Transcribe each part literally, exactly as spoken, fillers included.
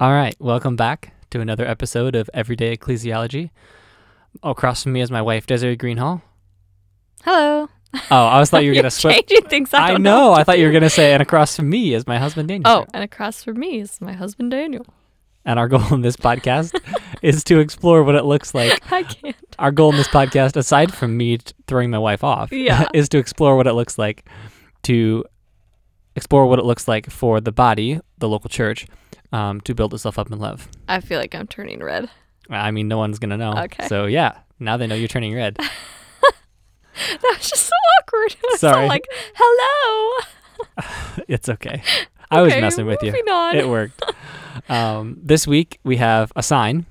All right, welcome back to another episode of Everyday Ecclesiology. Across from me is my wife, Desiree Greenhall. Hello. Oh, I was thought you were gonna switch. Changing things. I, I don't know. know I thought you were do. gonna say, and across from me is my husband Daniel. Oh, and across from me is my husband Daniel. And our goal in this podcast is to explore what it looks like. I can't. Our goal in this podcast, aside from me t- throwing my wife off, Yeah. is to explore what it looks like to explore what it looks like for the body, the local church, um, to build itself up in love. I feel like I'm turning red. I mean, no one's gonna know. Okay. So yeah, now they know you're turning red. That was just so awkward. I was Sorry. all like, hello. It's okay. I was Okay, messing with you. moving on. It worked. Um, this week we have a sign.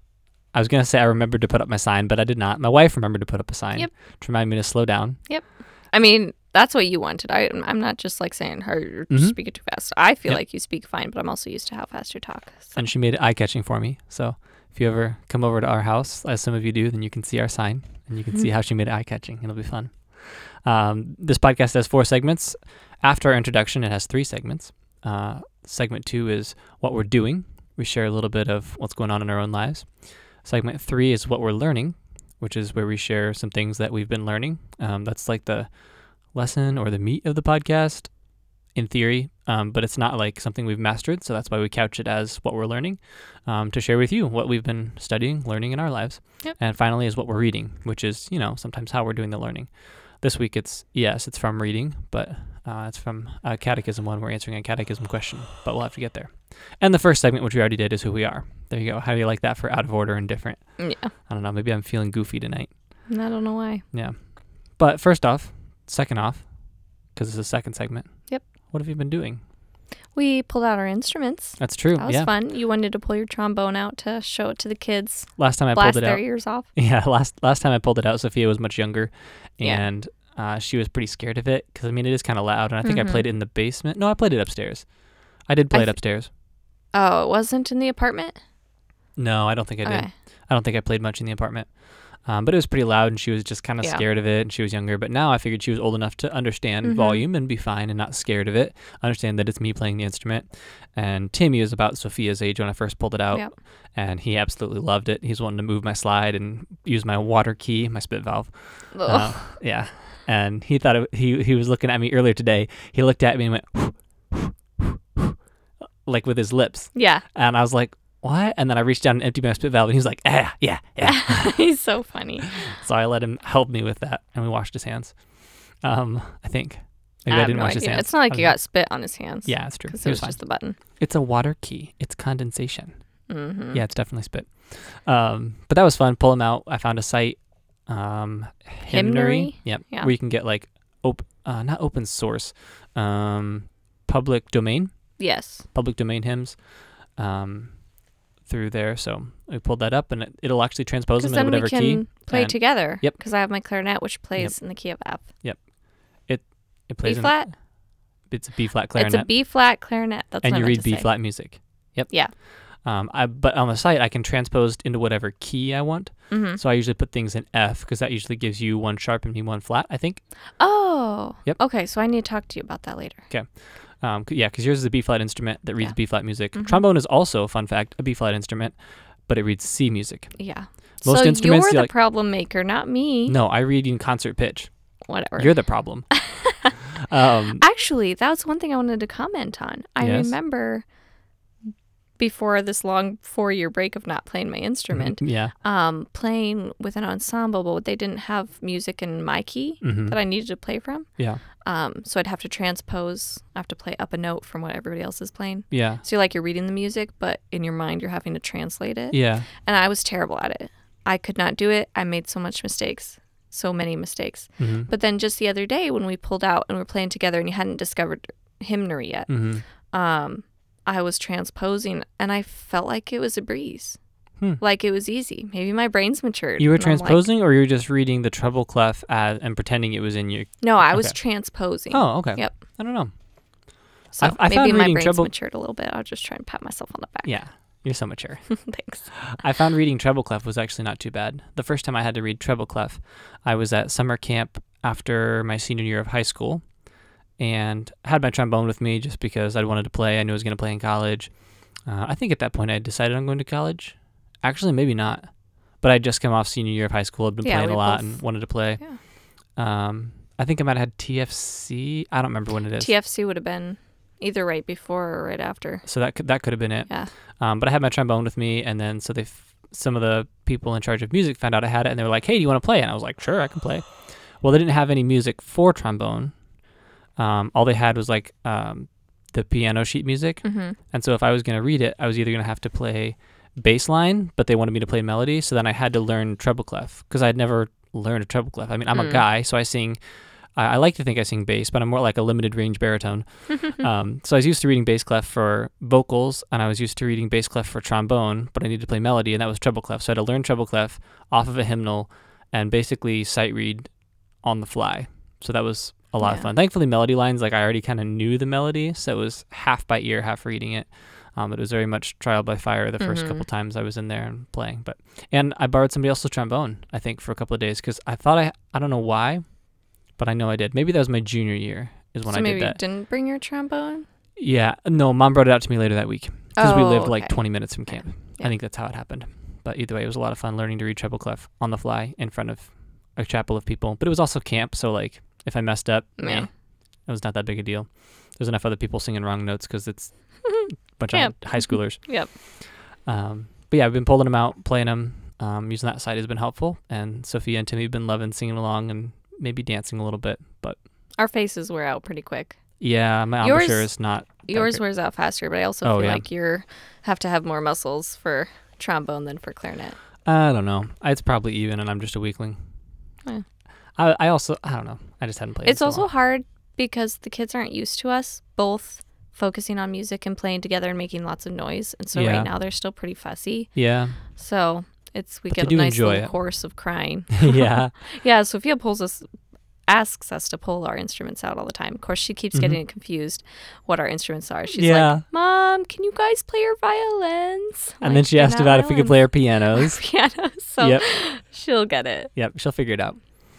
I was gonna say I remembered to put up my sign, but I did not. My wife remembered to put up a sign Yep. to remind me to slow down. I mean, that's what you wanted. I, I'm not just like saying her you're Mhm. speaking too fast. I feel Yep. like you speak fine, but I'm also used to how fast you talk. So. And she made it eye-catching for me. So if you ever come over to our house, as some of you do, then you can see our sign and you can see how she made it eye-catching. It'll be fun. Um, this podcast has four segments. After our introduction, it has three segments. Uh, segment two is what we're doing. We share a little bit of what's going on in our own lives. Segment three is what we're learning, which is where we share some things that we've been learning. Um, that's like the lesson or the meat of the podcast in theory, um, but it's not like something we've mastered. So that's why we couch it as what we're learning, um, to share with you what we've been studying, learning in our lives. Yep. And finally is what we're reading, which is, you know, sometimes how we're doing the learning. This week it's, yes, it's from reading, but uh, it's from a catechism one. We're answering a catechism question, but we'll have to get there. And the first segment, which we already did, is who we are. There you go. How do you like that for out of order and different? Yeah. I don't know. Maybe I'm feeling goofy tonight. I don't know why. Yeah. But first off, second off, because it's the second segment. Yep. What have you been doing? We pulled out our instruments. That's true. That was yeah. fun. You wanted to pull your trombone out to show it to the kids. Last time I Blast pulled it their out. ears off. Yeah. Last last time I pulled it out, Sophia was much younger, Yeah. and uh, she was pretty scared of it because I mean it is kind of loud, and I think Mhm. I played it in the basement. No, I played it upstairs. I did play I it th- upstairs. Oh, it wasn't in the apartment? No, I don't think I did. Okay. I don't think I played much in the apartment. Um, but it was pretty loud, and she was just kind of Yeah. scared of it, and she was younger. But now I figured she was old enough to understand Mhm. volume and be fine and not scared of it, understand that it's me playing the instrument. And Timmy was about Sophia's age when I first pulled it out, Yep. and he absolutely loved it. He's wanting to move my slide and use my water key, my spit valve. Ugh. Uh, yeah. And he thought it, he he was looking at me earlier today. He looked at me and went, like with his lips. Yeah. And I was like, what? And then I reached down and emptied my spit valve, and he was like, ah, yeah, yeah. He's so funny. So I let him help me with that, and we washed his hands. Um, I think. Maybe I, I have didn't no wash his idea. hands. It's not like I you don't know. got spit on his hands. Yeah, it's true. Because He it was was fine. just the button. It's a water key. It's condensation. Mm-hmm. Yeah, it's definitely spit. Um, but that was fun. Pull them out. I found a site, um, Hymnary. Hymnary? Yep. Yeah. Where you can get like, op- uh, not open source, um, public domain, Yes. public domain hymns, um, through there. So we pulled that up, and it, it'll actually transpose Because them in then we whatever can key. play and together. Yep. Because I have my clarinet, which plays in the key of F. It plays B in- flat? It's a B flat clarinet. It's a B flat clarinet. That's and what you I meant read to B say. flat music. Yep. Yeah. Um, I, but on the site, I can transpose into whatever key I want. Mm-hmm. So I usually put things in F because that usually gives you one sharp and me one flat, I think. Oh. Yep. Okay, so I need to talk to you about that later. Um, c- yeah, because yours is a B flat instrument that reads Yeah. B flat music. Mhm. Trombone is also, fun fact, a B flat instrument, but it reads C music. Yeah. Most so instruments, you're you're the like- problem maker, not me. No, I read in concert pitch. Whatever. You're the problem. um, Actually, that was one thing I wanted to comment on. I Yes? remember before this long four-year break of not playing my instrument, yeah. um, playing with an ensemble, but they didn't have music in my key hmm that I needed to play from. Yeah. Um, so I'd have to transpose. I have to play up a note from what everybody else is playing. Yeah. So you're like you're reading the music, but in your mind you're having to translate it. Yeah. And I was terrible at it. I could not do it. I made so much mistakes, so many mistakes. hmm But then just the other day when we pulled out and we were playing together and you hadn't discovered hymnary yet, hmm um, I was transposing and I felt like it was a breeze. Hmm. Like it was easy. Maybe my brain's matured. You were and I'm like- transposing, or you were just reading the treble clef as, and pretending it was in your. no, I was Okay. transposing. Oh, okay. Yep. I don't know. So I- I maybe found my reading brain's treble- matured a little bit. I'll just try and pat myself on the back. Yeah, you're so mature. Thanks. I found reading treble clef was actually not too bad. The first time I had to read treble clef, I was at summer camp after my senior year of high school, and had my trombone with me just because I wanted to play. I knew I was going to play in college. Uh, I think at that point I decided on going to college. Actually, maybe not. But I just come off senior year of high school. I'd been Yeah, playing we a lot both- and wanted to play. Yeah. Um, I think I might have had T F C. I don't remember when it is. T F C would have been either right before or right after. So that could, that could have been it. Yeah. Um, but I had my trombone with me, and then so they f- some of the people in charge of music found out I had it, and they were like, "Hey, do you want to play?" And I was like, "Sure, I can play." Well, they didn't have any music for trombone. Um, all they had was like um, the piano sheet music, Mm-hmm. and so if I was going to read it, I was either going to have to play bass line, but they wanted me to play melody, so then I had to learn treble clef because I'd never learned a treble clef. I mean, I'm a Mm. guy, so I sing. I, I like to think I sing bass, but I'm more like a limited range baritone. um, so I was used to reading bass clef for vocals, and I was used to reading bass clef for trombone, but I needed to play melody, and that was treble clef. So I had to learn treble clef off of a hymnal and basically sight read on the fly. So that was a lot of Yeah. fun. Thankfully, melody lines, like I already kind of knew the melody, so it was half by ear, half reading it. Um, it was very much trial by fire the first Mhm. couple times I was in there and playing. But and I borrowed somebody else's trombone, I think, for a couple of days because I thought I I don't know why, but I know I did. Maybe that was my junior year is when so I maybe did that. you didn't bring your trombone? Yeah, no, mom brought it out to me later that week because we Oh, lived like okay. twenty minutes from camp. Yeah. I think that's how it happened. But either way, it was a lot of fun learning to read treble clef on the fly in front of a chapel of people. But it was also camp, so like if I messed up, Yeah. eh, it was not that big a deal. There's enough other people singing wrong notes because it's a bunch Camp. of high schoolers. Yep. Um, but yeah, I've been pulling them out, playing them. Um, using that side has been helpful. And Sophia and Timmy have been loving singing along and maybe dancing a little bit. But Our faces wear out pretty quick. yeah, my Yours- embouchure is not. that Yours good. wears out faster, but I also Oh, feel yeah. like you're have to have more muscles for trombone than for clarinet. I don't know. It's probably even, and I'm just a weakling. Yeah. I I also I don't know. I just hadn't played. It's in so also long. hard because the kids aren't used to us both focusing on music and playing together and making lots of noise. And so Yeah. right now they're still pretty fussy. Yeah. So it's we But they get a do nice enjoy little it. course of crying. yeah. Yeah, Sophia pulls us asks us to pull our instruments out all the time. Of course, she keeps Mhm. getting confused what our instruments are. She's Yeah. like, "Mom, can you guys play your violins?" I'm And then like, she "They're asked not about if we could play our violins." pianos. Piano. So Yep. she'll get it. Yep. She'll figure it out.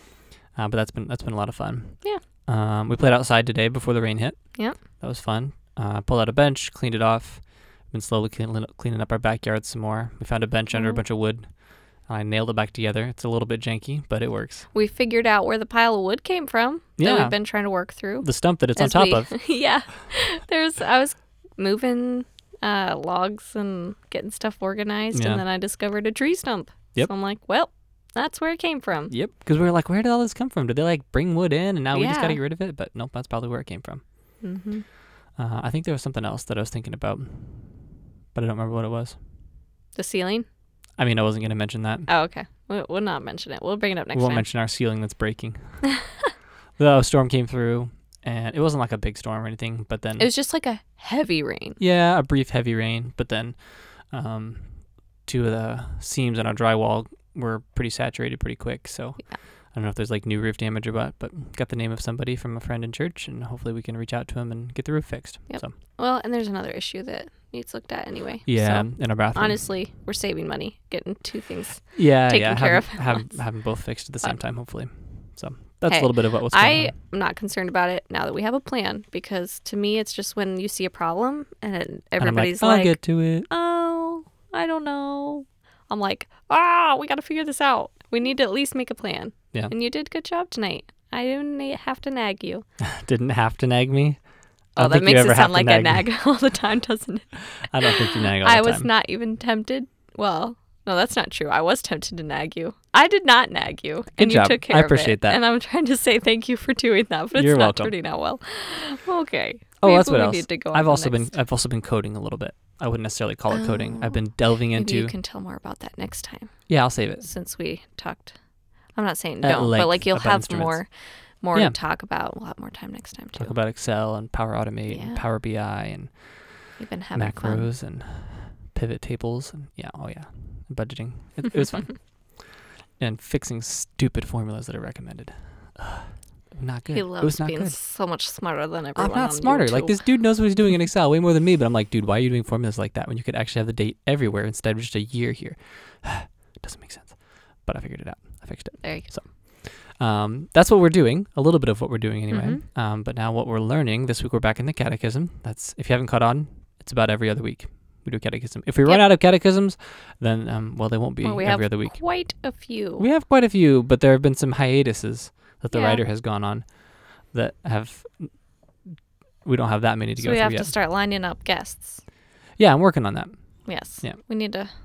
Uh, but that's been that's been a lot of fun. Yeah. Um, we played outside today before the rain hit. Yeah. That was fun. Uh, pulled out a bench, cleaned it off. Been slowly cleaning cleaning up our backyard some more. We found a bench under a Mhm. bunch of wood. I nailed it back together. It's a little bit janky, but it works. We figured out where the pile of wood came from that Yeah. we've been trying to work through. The stump that it's on as top we- of. Yeah. There's I was moving uh, logs and getting stuff organized, Yeah. and then I discovered a tree stump. Yep. So I'm like, well, that's where it came from. Yep. Because we were like, where did all this come from? Did they like bring wood in and now we just Yeah. got to get rid of it? But nope, that's probably where it came from. Mm-hmm. Uh, I think there was something else that I was thinking about, but I don't remember what it was. The ceiling? I mean, I wasn't going to mention that. Oh, okay. We'll, we'll not mention it. We'll bring it up next we won't time. mention our ceiling that's breaking. The storm came through, and it wasn't like a big storm or anything, but then It was just like a heavy rain. yeah, a brief heavy rain, but then um, two of the seams on our drywall were pretty saturated pretty quick. So Yeah. I don't know if there's like new roof damage or what, but got the name of somebody from a friend in church, and hopefully we can reach out to him and get the roof fixed. Yep. So Well, and there's another issue that needs looked at anyway. yeah, So, in our bathroom. honestly, we're saving money getting two things. yeah, taken yeah, care have, of at have, once. have them both fixed at the same But- time, hopefully. So that's Hey, a little bit of what was going I on. am not concerned about it now that we have a plan, because to me, it's just when you see a problem and it, And everybody's I'm like, I'll like, get to it. oh, I don't know. I'm like, ah, we got to figure this out. We need to at least make a plan. Yeah. And you did a good job tonight. I didn't na- have to nag you. Didn't have to nag me. I Oh, don't that think you makes ever it have sound to like I nag me. nag all the time, doesn't it? I don't think you nag all I the was time. not even tempted. Well, no, that's not true. I was tempted to nag you. I did not nag you. and job. you took care I of it. appreciate that. And I'm trying to say thank you for doing that, but it's You're not welcome. turning out well. Okay. Oh, Maybe that's what we else. Need to go on I've to also next. been I've also been coding a little bit. I wouldn't necessarily call it coding. I've Oh. been delving Maybe into you can tell more about that next time, yeah, I'll save it. since we talked. I'm not saying At don't, length but like you'll about have instruments. more, more Yeah. to talk about. We'll have more time next time too. Talk about Excel and Power Automate Yeah. and Power B I and We've been having fun. macros and pivot tables and yeah, oh yeah, and budgeting. It, it was fun. And fixing stupid formulas that are recommended. Ugh, not good. He it was loves not being good. so much smarter than I'm everyone. not on smarter. Like YouTube. this dude knows what he's doing in Excel way more than me, but I'm like, dude, why are you doing formulas like that when you could actually have the date everywhere instead of just a year here? Doesn't make sense. But I figured it out. I fixed it. There you go. Um, that's what we're doing. A little bit of what we're doing anyway. Mhm. Um, but now what we're learning this week, we're back in the catechism. That's if you haven't caught on, it's about every other week. we do catechism. If we run Yep. out of catechisms, then, um, well, they won't be Well, we every have other week. quite a few. We have quite a few, but there have been some hiatuses that the Yeah. writer has gone on that have, we don't have that many to so go we through have yet. to start lining up guests. Yeah, I'm working on that. Yes. Yeah. We need to,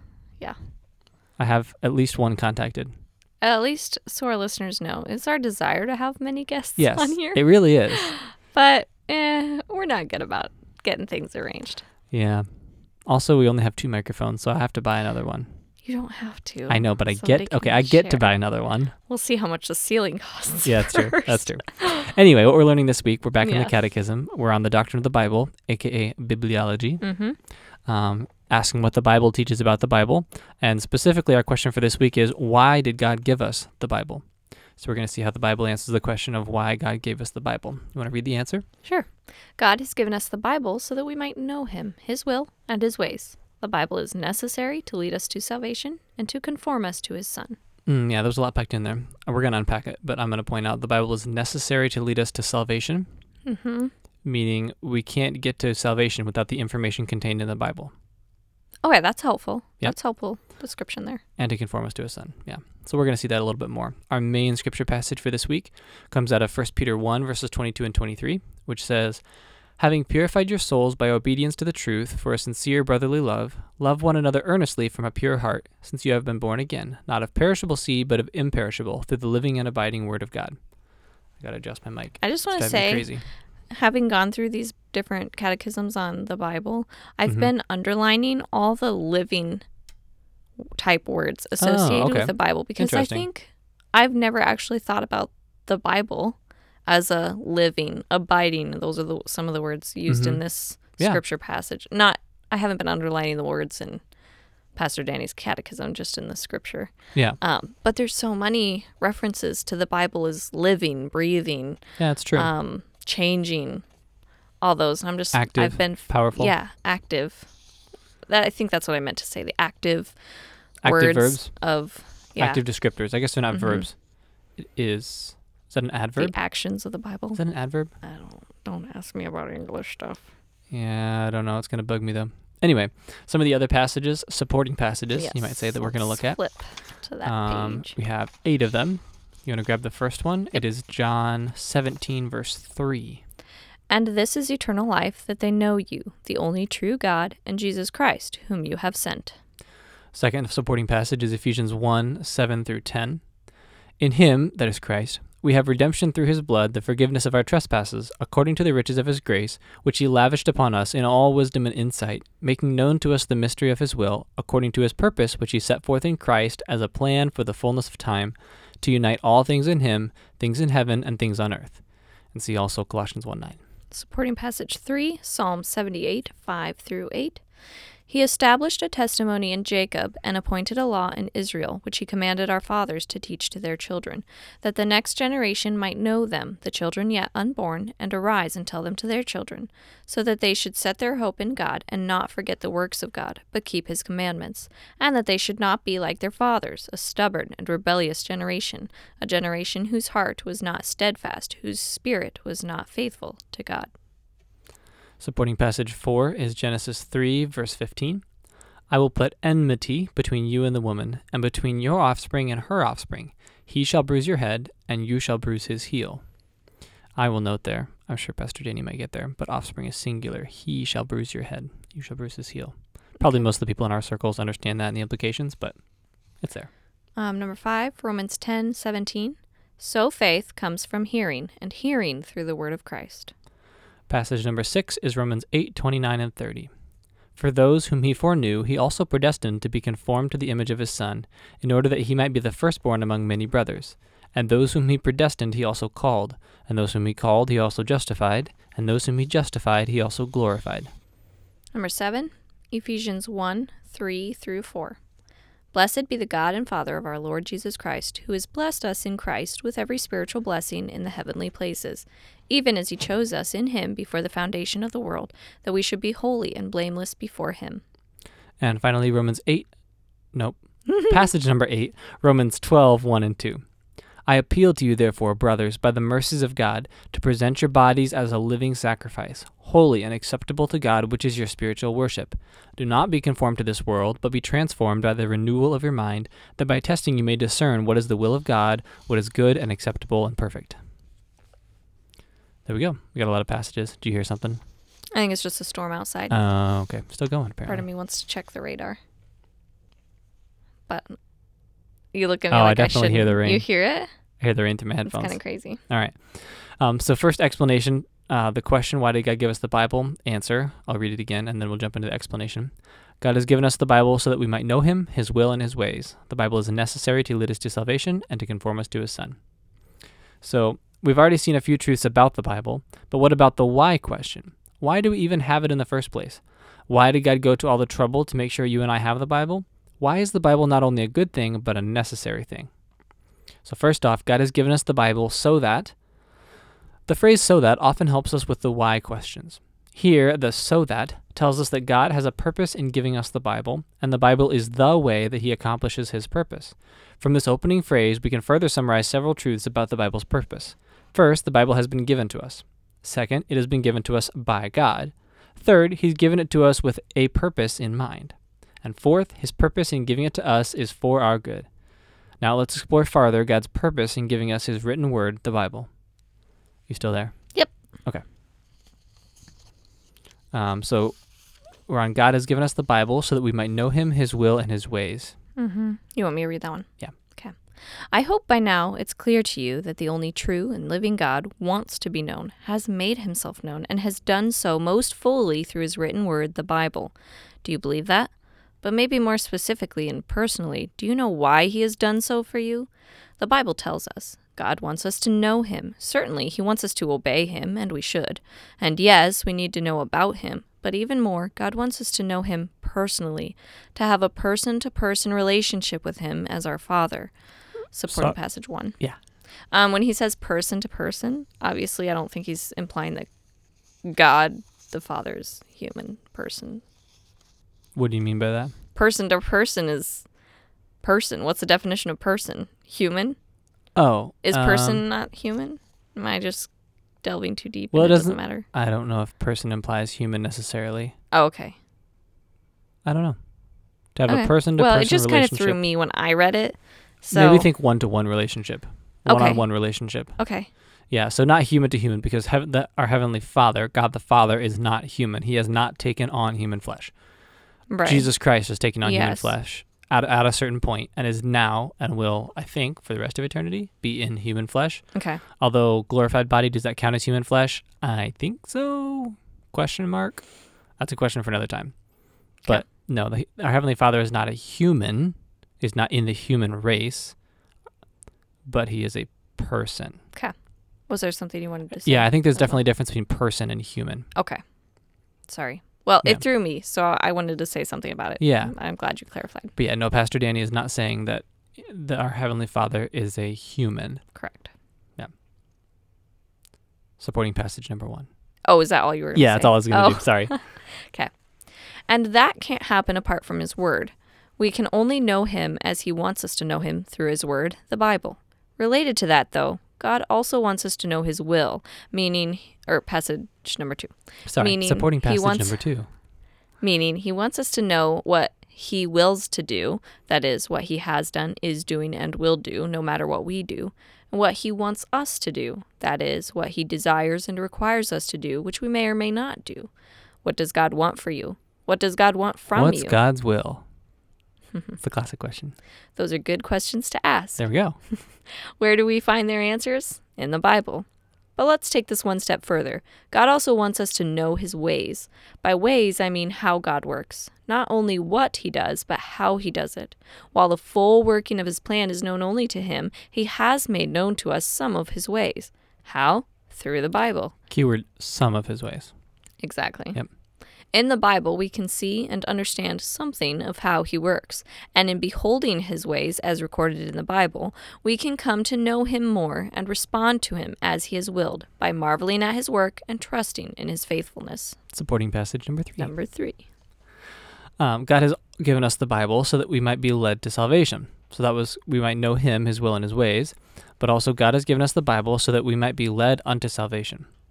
I have at least one contacted. at least so our listeners know, it's our desire to have many guests Yes, on here. it really is. But eh, we're not good about getting things arranged. Yeah. Also, we only have two microphones, so I have to buy another one. You don't have to. I know, but I Somebody get, okay, can I get to share. buy another one. We'll see how much the ceiling costs. Yeah, that's true. That's first. true. Anyway, what we're learning this week, we're back in the Yes. catechism. We're on the doctrine of the Bible, aka bibliology, Mm-hmm. um, asking what the Bible teaches about the Bible. And specifically, our question for this week is, why did God give us the Bible? So we're going to see how the Bible answers the question of why God gave us the Bible. You want to read the answer? Sure. God has given us the Bible so that we might know him, his will, and his ways. The Bible is necessary to lead us to salvation and to conform us to his Son. Mm, yeah, there's a lot packed in there. Uh, We're going to unpack it, but I'm going to point out the Bible is necessary to lead us to salvation, Mm-hmm. meaning we can't get to salvation without the information contained in the Bible, Okay, that's helpful. Yep. That's helpful description there. and to conform us to his Son. Yeah. So we're going to see that a little bit more. Our main scripture passage for this week comes out of First Peter one, verses twenty-two and twenty-three, which says, "Having purified your souls by obedience to the truth for a sincere brotherly love, love one another earnestly from a pure heart, since you have been born again, not of perishable seed, but of imperishable, through the living and abiding word of God." I got to adjust my mic. I just want It's to driving me say, crazy. having gone through these different catechisms on the Bible, I've Mhm. been underlining all the living type words associated okay. with the Bible because I Interesting. think I've never actually thought about the Bible as a living, abiding. Those are the, some of the words used Mhm. in this Yeah. scripture passage. Not, I haven't been underlining the words in Pastor Danny's catechism, just in the scripture. Yeah. Um, but there's so many references to the Bible as living, breathing, Yeah, it's true. um, changing, all those. And I'm just Active, I've been f- powerful. Yeah, active. That I think that's what I meant to say. The active, Active words verbs, of yeah, active descriptors. I guess they're not Mhm. verbs. It is, is that an adverb? the actions of the Bible. Is that an adverb? I don't don't ask me about English stuff. Yeah, I don't know. It's going to bug me, though. Anyway, some of the other passages, supporting passages, you might say, that we're going to Let's look at. Flip to that Um, page. we have eight of them. You want to grab the first one? It is John seventeen, verse three. And this is eternal life, that they know you, the only true God, and Jesus Christ, whom you have sent. Second supporting passage is Ephesians one, seven through ten. In him, that is Christ, we have redemption through his blood, the forgiveness of our trespasses, according to the riches of his grace, which he lavished upon us in all wisdom and insight, making known to us the mystery of his will, according to his purpose, which he set forth in Christ as a plan for the fullness of time, to unite all things in him, things in heaven and things on earth. And see also Colossians one, nine. Supporting passage three, Psalm seventy-eight, five through eight. He established a testimony in Jacob and appointed a law in Israel, which he commanded our fathers to teach to their children, that the next generation might know them, the children yet unborn, and arise and tell them to their children, so that they should set their hope in God and not forget the works of God, but keep his commandments, and that they should not be like their fathers, a stubborn and rebellious generation, a generation whose heart was not steadfast, whose spirit was not faithful to God. Supporting passage four is Genesis three, verse fifteen. I will put enmity between you and the woman, and between your offspring and her offspring. He shall bruise your head, and you shall bruise his heel. I will note there, I'm sure Pastor Danny might get there, but offspring is singular. He shall bruise your head, you shall bruise his heel. Probably most of the people in our circles understand that and the implications, but it's there. Um, number five, Romans ten, seventeen. So faith comes from hearing, and hearing through the word of Christ. Passage number six is Romans eight, twenty-nine and thirty. For those whom he foreknew, he also predestined to be conformed to the image of his Son, in order that he might be the firstborn among many brothers. And those whom he predestined, he also called. And those whom he called, he also justified. And those whom he justified, he also glorified. Number seven, Ephesians one, three through four. Blessed be the God and Father of our Lord Jesus Christ, who has blessed us in Christ with every spiritual blessing in the heavenly places, even as he chose us in him before the foundation of the world, that we should be holy and blameless before him. And finally, Romans eight, nope, passage number eight, Romans twelve, one and two. I appeal to you, therefore, brothers, by the mercies of God, to present your bodies as a living sacrifice, holy and acceptable to God, which is your spiritual worship. Do not be conformed to this world, but be transformed by the renewal of your mind, that by testing you may discern what is the will of God, what is good and acceptable and perfect. There we go. We got a lot of passages. Do you hear something? I think it's just a storm outside. Oh, uh, okay. Still going, apparently. Part of me wants to check the radar. But you look at me oh, like I definitely I hear the rain. You hear it? I hear the rain through my It's headphones. kind of crazy. All right. Um, so first explanation, uh, the question, why did God give us the Bible? Answer, I'll read it again, and then we'll jump into the explanation. God has given us the Bible so that we might know him, his will, and his ways. The Bible is necessary to lead us to salvation and to conform us to his Son. So we've already seen a few truths about the Bible, but what about the why question? Why do we even have it in the first place? Why did God go to all the trouble to make sure you and I have the Bible? Why is the Bible not only a good thing, but a necessary thing? So first off, God has given us the Bible so that. The phrase so that often helps us with the why questions. Here, the so that tells us that God has a purpose in giving us the Bible, and the Bible is the way that he accomplishes his purpose. From this opening phrase, we can further summarize several truths about the Bible's purpose. First, the Bible has been given to us. Second, it has been given to us by God. Third, he's given it to us with a purpose in mind. And fourth, his purpose in giving it to us is for our good. Now let's explore farther God's purpose in giving us his written word, the Bible. You still there? Yep. Okay. Um, so we're on God has given us the Bible so that we might know him, his will, and his ways. Mm-hmm. You want me to read that one? Yeah. Okay. I hope by now it's clear to you that the only true and living God wants to be known, has made himself known, and has done so most fully through his written word, the Bible. Do you believe that? But maybe more specifically and personally, do you know why he has done so for you? The Bible tells us. God wants us to know him. Certainly, he wants us to obey him, and we should. And yes, we need to know about him. But even more, God wants us to know him personally, to have a person-to-person relationship with him as our Father. Supporting so, passage one. Yeah. Um, when he says person-to-person, obviously I don't think he's implying that God, the Father, is human person. What do you mean by that? Person-to-person is person. What's the definition of person? Human? Oh. Is um, person not human? Am I just delving too deep? Well, and it it doesn't, doesn't matter. I don't know if person implies human necessarily. Oh, okay. I don't know. To have okay. a person to well, person it just kind of threw me when I read it. So maybe think one to one relationship, one on one relationship. Okay. Yeah. So not human to human, because heaven, the, our heavenly Father, God the Father, is not human. He has not taken on human flesh. Right. Jesus Christ has taken on yes. human flesh at at a certain point, and is now and will, I think, for the rest of eternity, be in human flesh. Okay. Although glorified body, does that count as human flesh? I think so. Question mark. That's a question for another time. Okay. But no, the, our heavenly Father is not a human. Is not in the human race, but he is a person. Okay. Was there something you wanted to say? Yeah, I think there's definitely a difference between person and human. Okay. Sorry. Well, Yeah. it threw me, so I wanted to say something about it. Yeah. I'm glad you clarified. But yeah, no, Pastor Danny is not saying that, that our heavenly Father is a human. Correct. Yeah. Supporting passage number one. Oh, is that all you were going to Yeah, say? that's all I was going to oh. do. Sorry. Okay. And that can't happen apart from his word. We can only know him as he wants us to know him through his word, the Bible. Related to that, though, God also wants us to know his will, meaning, or passage number two. Sorry, meaning supporting passage wants, number two. Meaning he wants us to know what he wills to do, that is, what he has done, is doing, and will do, no matter what we do, and what he wants us to do, that is, what he desires and requires us to do, which we may or may not do. What does God want for you? What does God want from What's you? What's God's will? It's the classic question. Those are good questions to ask. There we go. Where do we find their answers? In the Bible. But let's take this one step further. God also wants us to know his ways. By ways, I mean how God works. Not only what he does, but how he does it. While the full working of his plan is known only to him, he has made known to us some of his ways. How? Through the Bible. Keyword, some of his ways. Exactly. Yep. In the Bible, we can see and understand something of how he works, and in beholding his ways as recorded in the Bible, we can come to know him more and respond to him as he has willed, by marveling at his work and trusting in his faithfulness. Supporting passage number three. Number three. Um, God has given us the Bible so that we might be led to salvation. So that was, we might know him, his will, and his ways, but also God has given us the Bible so that we might be led unto salvation.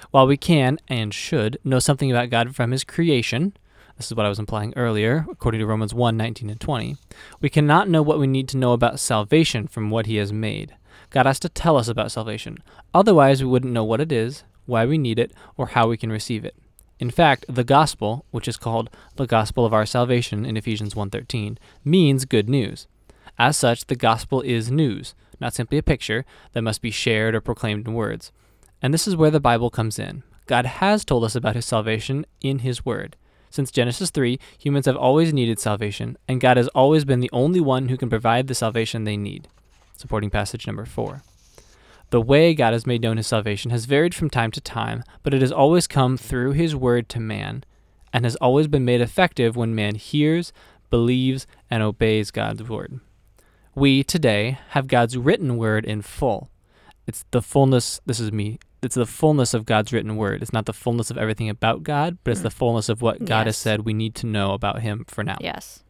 While we can and should know something about God from his creation, this is what I was implying earlier, according to Romans one, nineteen and twenty, we cannot know what we need to know about salvation from what he has made. God has to tell us about salvation. Otherwise, we wouldn't know what it is, why we need it, or how we can receive it. In fact, the gospel, which is called the gospel of our salvation in Ephesians one thirteen, means good news. As such, the gospel is news, not simply a picture that must be shared or proclaimed in words. And this is where the Bible comes in. God has told us about his salvation in his word. Since Genesis three, humans have always needed salvation, and God has always been the only one who can provide the salvation they need. Supporting passage number four. The way God has made known his salvation has varied from time to time, but it has always come through his word to man, and has always been made effective when man hears, believes, and obeys God's word. We, today, have God's written word in full. It's the fullness, this is me, it's the fullness of God's written word. It's not the fullness of everything about God, but it's mm. the fullness of what God yes. has said we need to know about him for now. Yes.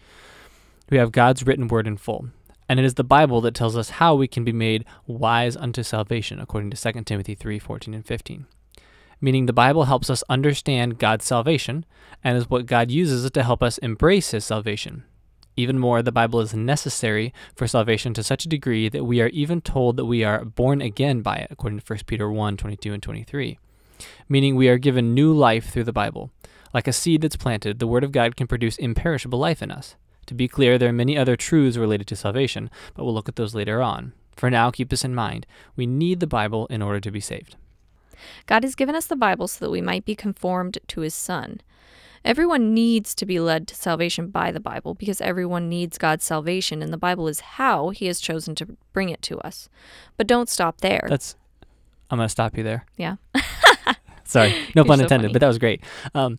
We have God's written word in full. And it is the Bible that tells us how we can be made wise unto salvation, according to Second Timothy three, fourteen and fifteen. Meaning the Bible helps us understand God's salvation, and is what God uses to help us embrace his salvation. Even more, the Bible is necessary for salvation to such a degree that we are even told that we are born again by it, according to First Peter one, twenty-two and twenty-three. Meaning we are given new life through the Bible. Like a seed that's planted, the Word of God can produce imperishable life in us. To be clear, there are many other truths related to salvation, but we'll look at those later on. For now, keep this in mind. We need the Bible in order to be saved. God has given us the Bible so that we might be conformed to his Son. Everyone needs to be led to salvation by the Bible because everyone needs God's salvation, and the Bible is how he has chosen to bring it to us. But don't stop there. That's. I'm going to stop you there. Yeah. Sorry. No pun so intended, funny. But that was great. Um,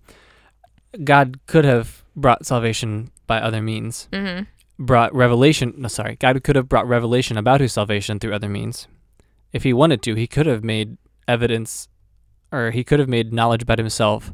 God could have brought salvation by other means. Mm-hmm. Brought revelation. No, sorry. God could have brought revelation about his salvation through other means. If he wanted to, he could have made evidence, or he could have made knowledge about himself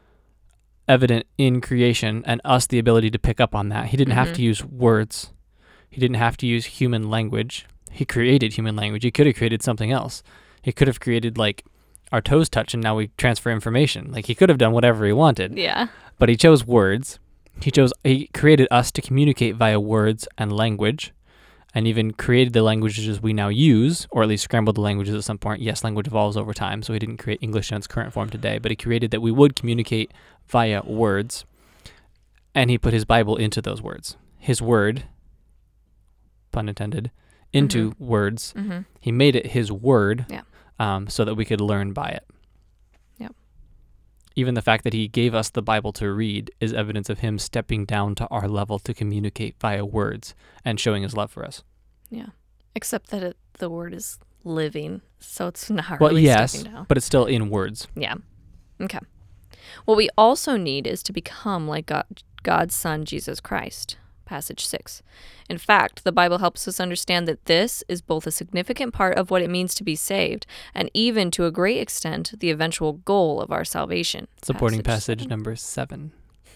evident in creation, and us the ability to pick up on that. He didn't mm-hmm. have to use words. He didn't have to use human language. He created human language. He could have created something else. He could have created, like, our toes touch and now we transfer information. Like, he could have done whatever he wanted. Yeah. But he chose words. He chose, he created us to communicate via words and language, and even created the languages we now use, or at least scrambled the languages at some point. Yes, language evolves over time, so he didn't create English in its current form today, but he created that we would communicate via words, and he put his Bible into those words. His word, pun intended, into mm-hmm. words. Mm-hmm. He made it his word yeah. um, so that we could learn by it. Yep. Even the fact that he gave us the Bible to read is evidence of him stepping down to our level to communicate via words and showing his love for us. Yeah. Except that it, the word is living, so it's not well, really yes, stepping down. But it's still in words. Yeah. Okay. What we also need is to become like God, God's Son, Jesus Christ. Passage six. In fact, the Bible helps us understand that this is both a significant part of what it means to be saved, and even to a great extent, the eventual goal of our salvation. Supporting passage, passage number seven.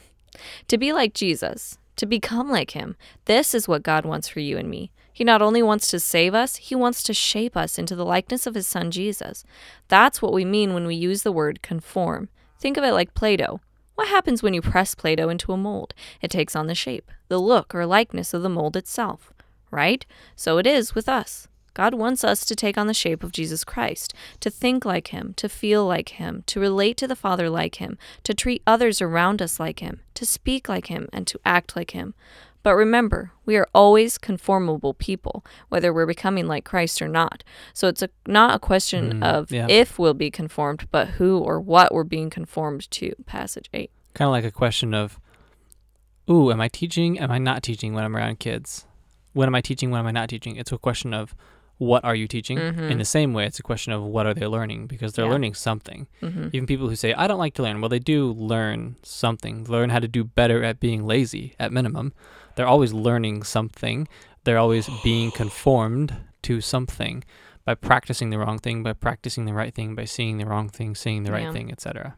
To be like Jesus, to become like him, this is what God wants for you and me. He not only wants to save us, he wants to shape us into the likeness of his Son, Jesus. That's what we mean when we use the word conform. Think of it like Play-Doh. What happens when you press Play-Doh into a mold? It takes on the shape, the look, or likeness of the mold itself, right? So it is with us. God wants us to take on the shape of Jesus Christ, to think like him, to feel like him, to relate to the Father like him, to treat others around us like him, to speak like him, and to act like him. But remember, we are always conformable people, whether we're becoming like Christ or not. So it's a, not a question mm, of yeah. if we'll be conformed, but who or what we're being conformed to. Passage eight. Kind of like a question of, ooh, am I teaching? Am I not teaching when I'm around kids? When am I teaching? When am I not teaching? It's a question of, what are you teaching? Mm-hmm. In the same way, it's a question of what are they learning, because they're yeah. learning something. Mm-hmm. Even people who say, I don't like to learn, well, they do learn something. Learn how to do better at being lazy, at minimum. They're always learning something. They're always being conformed to something by practicing the wrong thing, by practicing the right thing, by seeing the wrong thing, seeing the right yeah. thing, et cetera.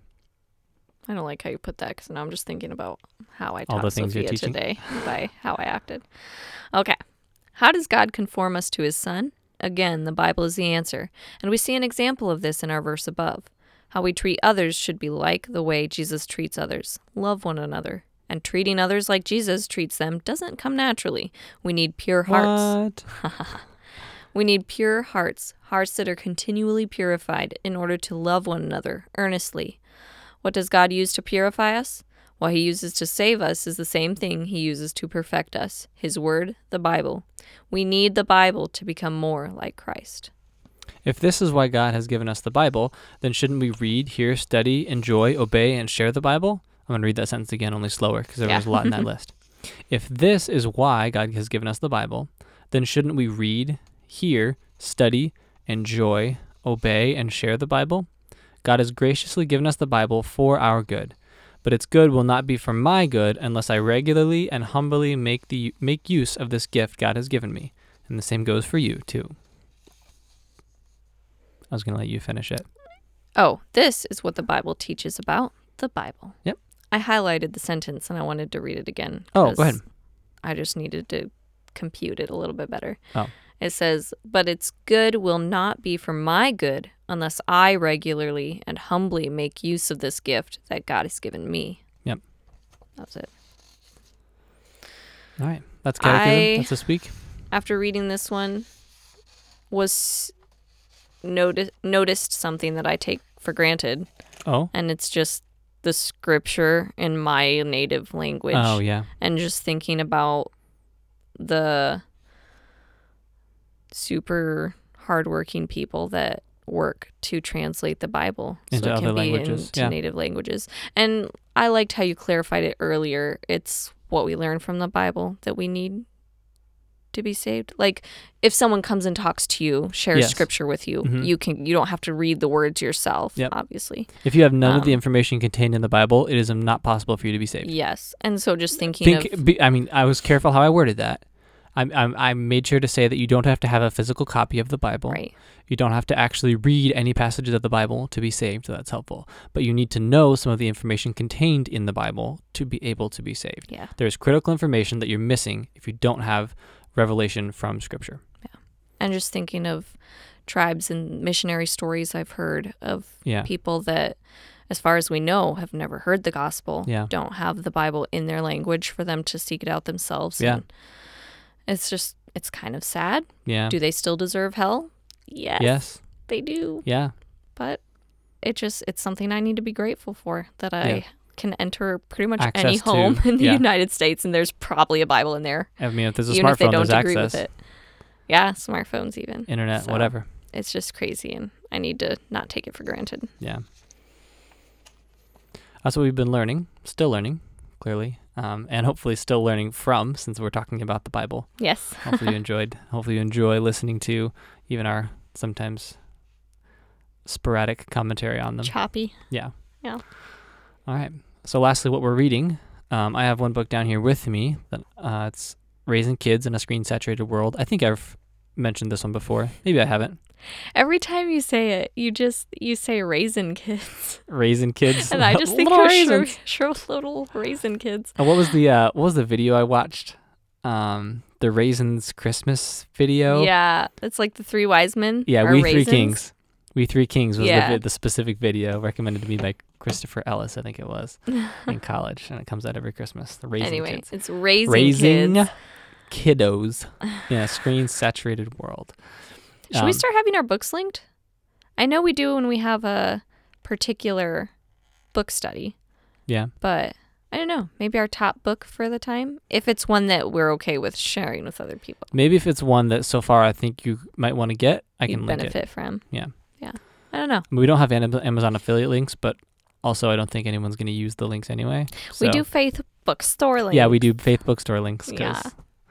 I don't like how you put that, because now I'm just thinking about how I All taught the things Sophia you're teaching? today by how I acted. Okay. How does God conform us to his Son? Again, the Bible is the answer, and we see an example of this in our verse above. How we treat others should be like the way Jesus treats others. Love one another. And treating others like Jesus treats them doesn't come naturally. We need pure hearts. What? We need pure hearts, hearts that are continually purified in order to love one another earnestly. What does God use to purify us? What he uses to save us is the same thing he uses to perfect us, his word, the Bible. We need the Bible to become more like Christ. If this is why God has given us the Bible, then shouldn't we read, hear, study, enjoy, obey, and share the Bible? I'm going to read that sentence again, only slower, because there Yeah. was a lot in that list. If this is why God has given us the Bible, then shouldn't we read, hear, study, enjoy, obey, and share the Bible? God has graciously given us the Bible for our good. But its good will not be for my good unless I regularly and humbly make the make use of this gift God has given me. And the same goes for you, too. I was going to let you finish it. Oh, this is what the Bible teaches about the Bible. Yep. I highlighted the sentence and I wanted to read it again. Oh, go 'cause ahead. I just needed to compute it a little bit better. Oh. It says, but its good will not be for my good unless I regularly and humbly make use of this gift that God has given me. Yep. That's it. All right. That's catechism. I- That's this week. After reading this one, was noti- noticed something that I take for granted, Oh. and it's just the scripture in my native language. Oh, yeah. And just thinking about the super hardworking people that work to translate the Bible Into so it other can be languages, into yeah. native languages. And I liked how you clarified it earlier. It's what we learn from the Bible that we need to be saved. Like if someone comes and talks to you, shares Yes. scripture with you, Mhm. you can you don't have to read the words yourself, Yep. obviously. If you have none of the Um, information contained in the Bible, it is not possible for you to be saved. Yes. And so just thinking Think, of be, I mean, I was careful how I worded that. I, I, I made sure to say that you don't have to have a physical copy of the Bible. right. You don't have to actually read any passages of the Bible to be saved. So that's helpful. But you need to know some of the information contained in the Bible to be able to be saved. Yeah. There's critical information that you're missing if you don't have revelation from Scripture. And just thinking of tribes and missionary stories I've heard of Yeah. people that, as far as we know, have never heard the gospel, Yeah. don't have the Bible in their language for them to seek it out themselves. Yeah. And it's just, it's kind of sad. Yeah. Do they still deserve hell? Yes, Yes. they do. Yeah. But it just, it's something I need to be grateful for, that I Yeah. can enter pretty much Access any to- home in the yeah. United States and there's probably a Bible in there. I mean, if there's a even if they smartphone, don't there's agree access. with it. Yeah, smartphones even. Internet, So- whatever. It's just crazy, and I need to not take it for granted. Yeah. That's what we've been learning, still learning, clearly, um, and hopefully still learning from, since we're talking about the Bible. Yes. Hopefully you enjoyed. Hopefully you enjoy listening to even our sometimes sporadic commentary on them. Choppy. Yeah. Yeah. All right. So lastly, what we're reading, um, I have one book down here with me. That uh, it's Raising Kids in a Screen-Saturated World. I think I've mentioned this one before. Maybe I haven't. Every time you say it, you just you say raisin kids, Raising Kids. and I just think Little of raisins. shriveled little raisin kids. Uh, what was the uh, what was the video I watched? Um, the Raisins Christmas video. Yeah, it's like the Three Wise Men. Yeah, are We raisins. Three Kings. We Three Kings was Yeah. the, vi- the specific video recommended to me by Christopher Ellis, I think it was, in college, and it comes out every Christmas. The Raising Anyway, Kids. it's raising, Raising kids. kiddos in a screen-saturated world. Should we Um, start having our books linked? I know we do when we have a particular book study, Yeah. but I don't know. Maybe our top book for the time, if it's one that we're okay with sharing with other people, Maybe if it's one that so far I think you might want to get, I you can link it. benefit from. Yeah. Yeah. I don't know. We don't have Am- Amazon affiliate links, but also I don't think anyone's going to use the links anyway. We So- do Faith Bookstore links. Yeah, we do Faith Bookstore links. 'Cause Yeah.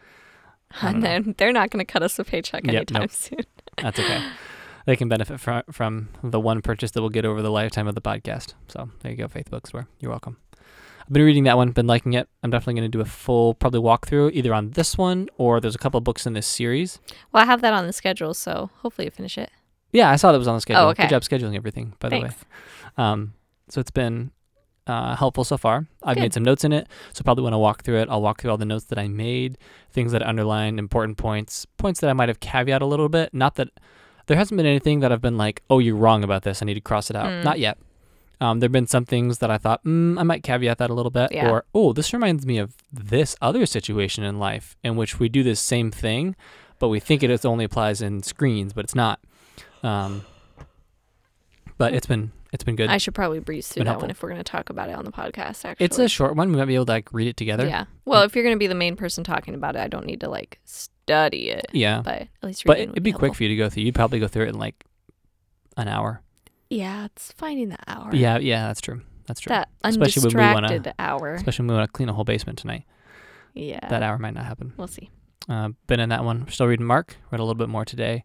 I don't And know. then they're not going to cut us a paycheck Yep, anytime nope. soon. That's okay. They can benefit from from the one purchase that we'll get over the lifetime of the podcast. So there you go, Faith Bookstore. You're welcome. I've been reading that one, been liking it. I'm definitely going to do a full probably walkthrough either on this one or there's a couple of books in this series. Well, I have that on the schedule, so hopefully you finish it. Yeah, I saw that was on the schedule. Oh, okay. Good job scheduling everything, by the way. Thanks. Um, so it's been uh, helpful so far. I've Good. made some notes in it, so probably when I walk through it, I'll walk through all the notes that I made, things that I underlined, important points, points that I might have caveat a little bit. Not that there hasn't been anything that I've been like, oh, you're wrong about this. I need to cross it out. Mm. Not yet. Um, there have been some things that I thought, mm, I might caveat that a little bit. Yeah. Or, oh, this reminds me of this other situation in life in which we do this same thing, but we think it is only applies in screens, but it's not. Um, but it's been it's been good. I should probably breeze through Been that helpful. one if we're going to talk about it on the podcast, actually. It's a short one. We might be able to like read it together. Yeah. Well, if you're going to be the main person talking about it, I don't need to like study it. Yeah. But at least But reading it'd be quick for you to go through. You'd probably go through it in like an hour. Yeah, it's finding the hour. Yeah, yeah, that's true. That's true. That Especially when we wanna- undistracted hour. Especially when we want to clean a whole basement tonight. Yeah. That hour might not happen. We'll see. Uh, been in that one. Still reading Mark. Read a little bit more today.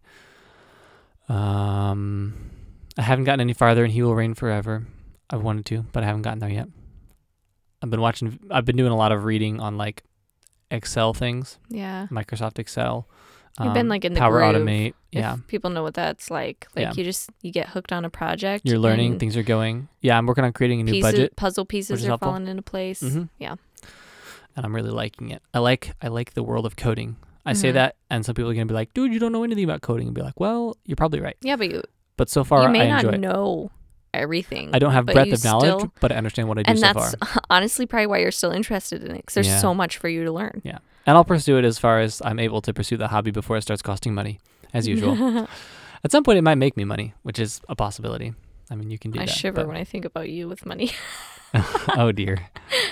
Um, I haven't gotten any farther in He Will Reign Forever. I've wanted to, but I haven't gotten there yet. I've been watching. I've been doing a lot of reading on like Excel things, Yeah. Microsoft Excel. You've been like in the Power groove. Automate. If Yeah, people know what that's like. Like Yeah. you just you get hooked on a project. you're learning. and Things are going. Yeah, I'm working on creating a new pieces, budget, puzzle which pieces is are helpful. falling into place. Mhm. Yeah. and I'm really liking it. I like. I like the world of coding. I say Mhm. that, and some people are gonna be like, "Dude, you don't know anything about coding," and be like, "Well, you're probably right." Yeah, but you But so far, you may I not enjoy it. know everything. I don't have but breadth you of knowledge, still- but I understand what I do and so that's far. honestly probably why you're still interested in it, because there's Yeah. so much for you to learn. And I'll pursue it as far as I'm able to pursue the hobby before it starts costing money, as usual. At some point, it might make me money, which is a possibility. I mean, you can do I that. shiver but- when I think about you with money. oh dear.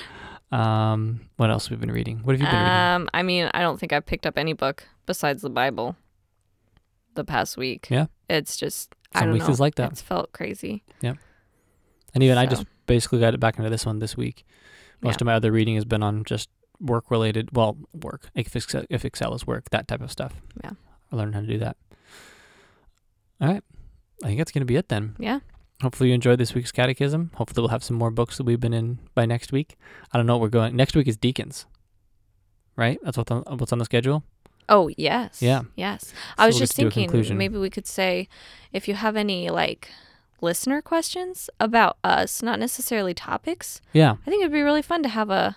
Um, what else have we been reading? What have you been reading? Um, I mean, I don't think I've picked up any book besides the Bible the past week. Yeah. It's just I Some don't weeks know. is like that. It's felt crazy. And even I so. just basically got it back into this one this week. Most Yeah. of my other reading has been on just work related. Well, work. If Excel, if Excel is work, that type of stuff. Yeah. I learned how to do that. All right. I think that's going to be it then. Yeah. Hopefully you enjoyed this week's catechism. Hopefully we'll have some more books that we've been in by next week. I don't know what we're going. Next week is deacons, right? That's what's on, what's on the schedule. Oh, yes. Yeah. Yes. I So was we'll get just to do a thinking conclusion. maybe we could say if you have any like listener questions about us, not necessarily topics. Yeah. I think it'd be really fun to have a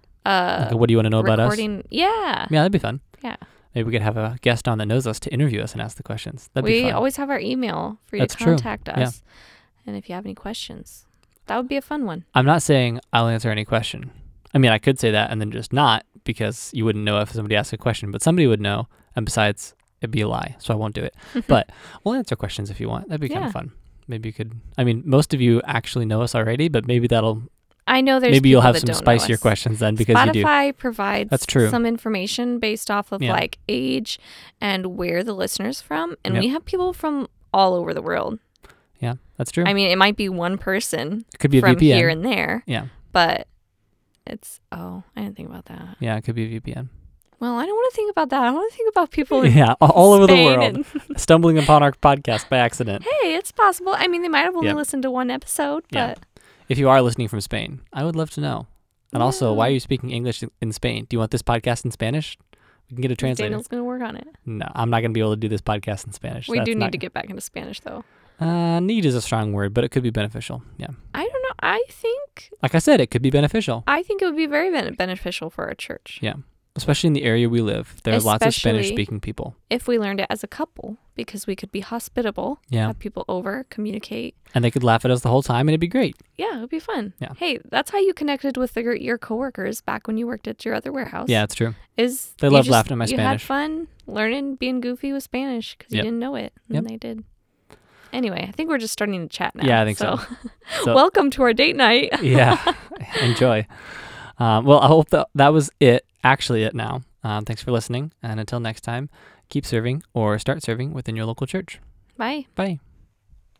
uh Like, what do you want to know about us? recording. Yeah. Yeah, that'd be fun. Yeah. Maybe we could have a guest on that knows us to interview us and ask the questions. That'd we be fun. always have our email for you That's to true. contact us. Yeah. And if you have any questions, that would be a fun one. I'm not saying I'll answer any question. I mean, I could say that and then just not because you wouldn't know if somebody asked a question, but somebody would know. And besides, it'd be a lie, so I won't do it. But we'll answer questions if you want. That'd be kind Yeah. of fun. Maybe you could. I mean, most of you actually know us already, but maybe that'll. I know there's maybe you'll people have that some don't know spicier us. questions then because you do. Spotify provides That's true. some information based off of Yeah. like age and where the listener's from. And Yep. we have people from all over the world. Yeah, that's true. I mean, it might be one person it could be a from V P N. here and there, yeah, but it's, oh, I didn't think about that. yeah, it could be a V P N. Well, I don't want to think about that. I want to think about people in Yeah, all all over the Spain world, and- stumbling upon our podcast by accident. hey, it's possible. I mean, they might have only Yep. listened to one episode, Yeah. but If you are listening from Spain, I would love to know. And also, why are Yeah. you speaking English in- in Spain? Do you want this podcast in Spanish? We can get a translator. Daniel's going to work on it. No, I'm not going to be able to do this podcast in Spanish. We That's do need not- to get back into Spanish, though. Uh, need is a strong word, but it could be beneficial. Yeah. I don't know. I think Like I said, it could be beneficial, I think it would be very ben- beneficial for our church Yeah. especially in the area we live. There are lots of Especially- Spanish-speaking people. if we learned it as a couple, because we could be hospitable, Yeah. have people over, communicate. And they could laugh at us the whole time, and it'd be great. Yeah, it would be fun. Yeah. Hey, that's how you connected with the, your coworkers back when you worked at your other warehouse. Yeah, it's true. Is They you loved just- laughing at my you Spanish. had fun learning, being goofy with Spanish because Yep. you didn't know it, and Yep. they did. Anyway, I think we're just starting to chat now. Yeah, I think so. So- welcome to our date night. Yeah, enjoy. Um, well, I hope that that was it. Actually, it now. Um, thanks for listening, and until next time, keep serving or start serving within your local church. Bye. Bye.